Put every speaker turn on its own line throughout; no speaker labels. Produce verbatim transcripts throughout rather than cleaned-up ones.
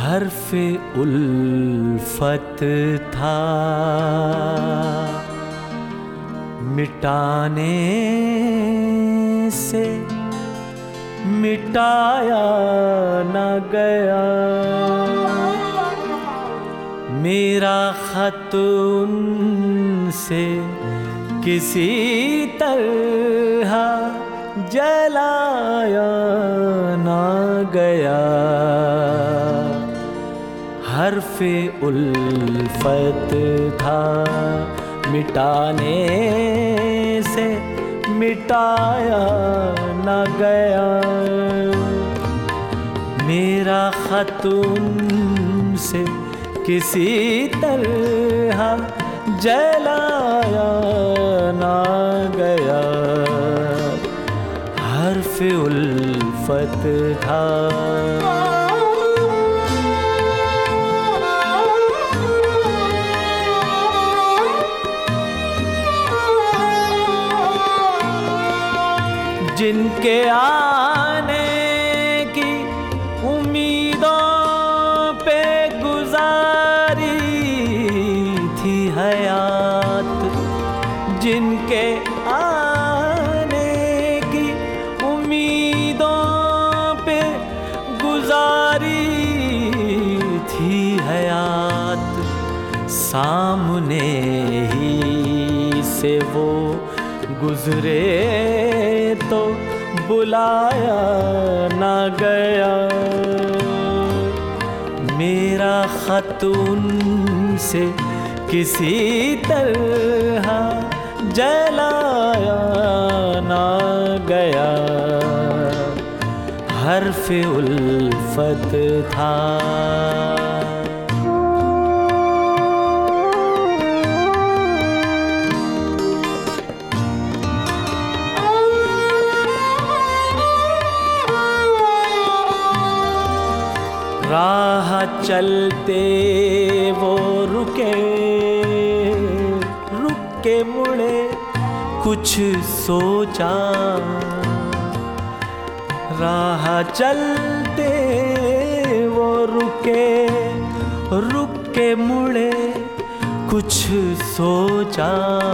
हर्फ़े उल्फत था, मिटाने से मिटाया न गया। मेरा खत उनसे किसी तरह जलाया न गया। हर्फ़े उल्फत था, मिटाने से मिटाया न गया। मेरा खत उनसे किसी तरह जलाया न गया। हर्फ़े उल्फत था। जिनके आने की उम्मीदों पे गुजारी थी हयात, जिनके आने की उम्मीदों पे गुजारी थी हयात, सामने ही से वो गुजरे तो बुलाया न गया। मेरा खत उनसे किसी तरह जलाया न गया। हर्फ़े उल्फत था। राह चलते वो रुके, रुक के मुड़े कुछ सोचा। राह चलते वो रुके, रुक के मुड़े कुछ सोचा।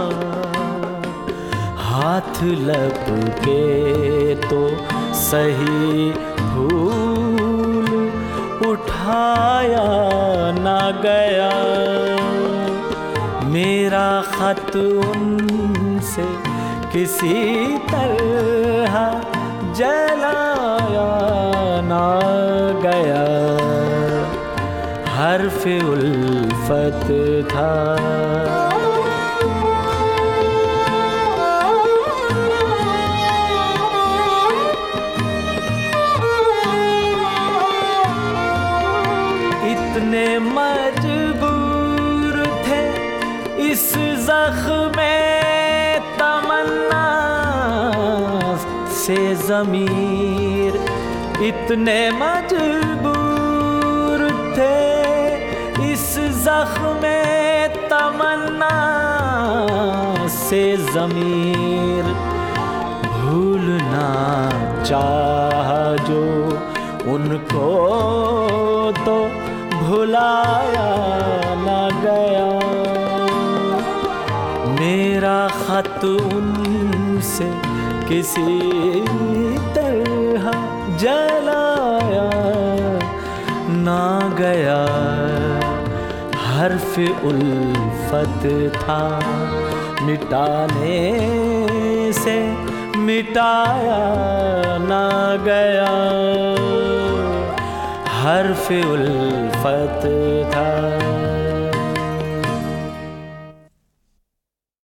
हाथ लपके तो सही भूल उठाया न गया। मेरा खत उनसे किसी तरह जलाया न गया। हर्फ़े उल्फत था। इतने मजबूर थे इस ज़ख्म तमन्ना से ज़मीर, इतने मजबूर थे इस ज़ख्म तमन्ना से ज़मीर। भूलना चाह जो उनको तो भुलाया न गया। मेरा खत उनसे किसी तरह जलाया न गया। हर्फ़े उल्फत था, मिटाने से मिटाया न गया। हर्फ़े उल्फत था।